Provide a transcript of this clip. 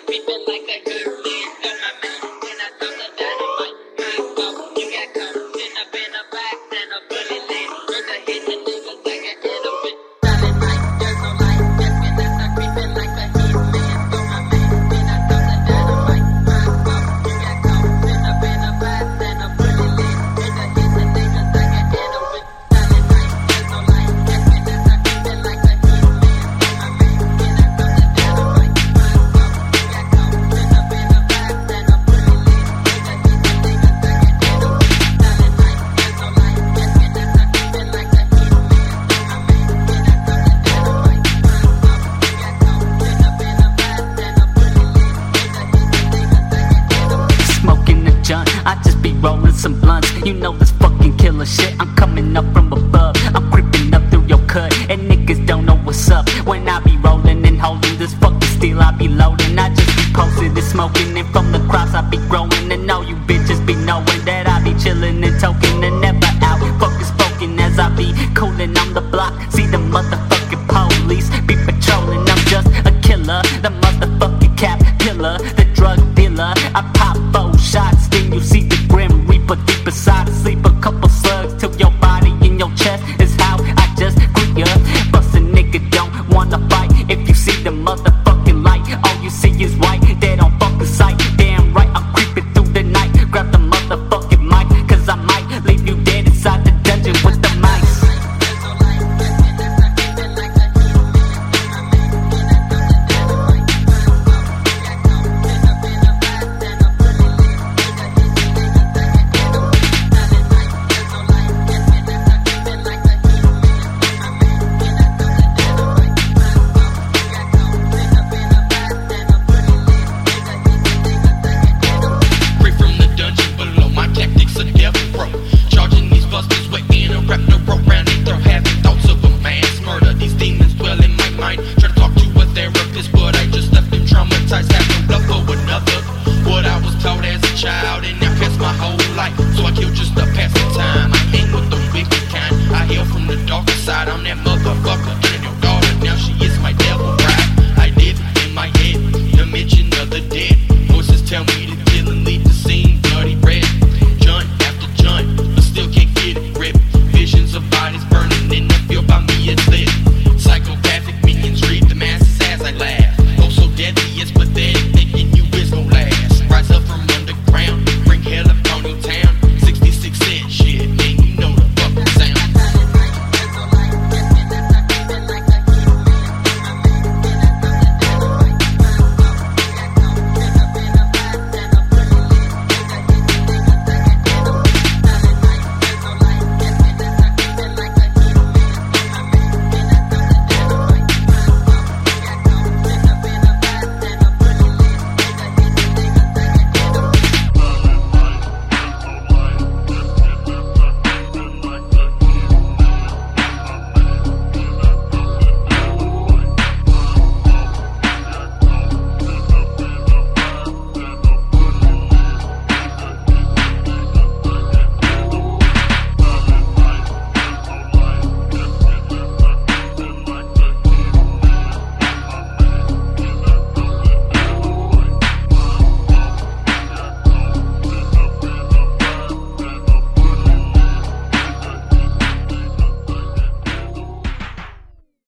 I just be rolling some blunts. You know this fucking killer shit. I'm coming up from above. I'm creeping up through your cut, and niggas don't know what's up. When I be rolling and holding this fucking steel, I be loading. I just be posted and smoking, and from the crops I be growing. And all you bitches be knowing that I be chilling and